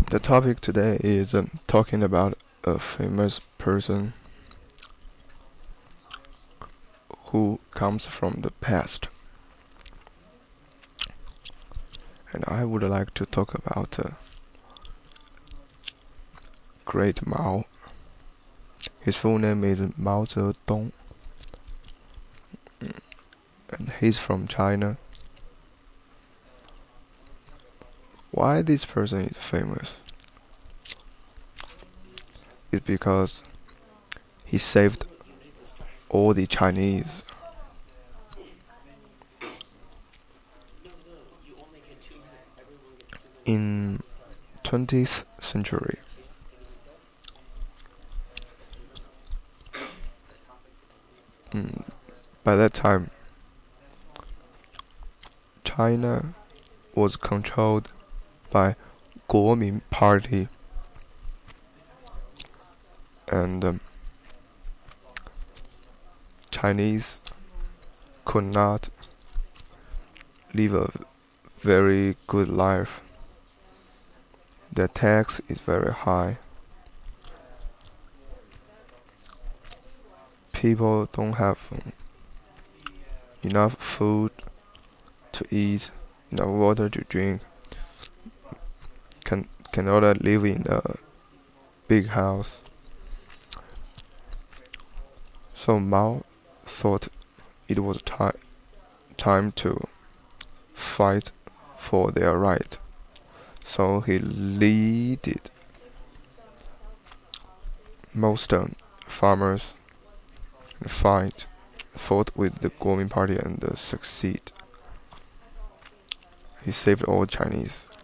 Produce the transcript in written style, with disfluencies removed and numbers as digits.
The topic today is talking about a famous person who comes from the past. And I would like to talk about Great Mao. His full name is Mao Zedong, and he's from China. Why this person is famous? It's because he saved all the Chinese. In 20th century, mm, by that time, China was controlled by Kuomintang Party, and Chinese could not live a very good life. The tax is very high. People don't have enough food to eat, enough water to drink, cannot live in a big house. So Mao thought it was time to fight for their right. So he leaded most farmers and fought with the Kuomintang Party and succeed. He saved all Chinese.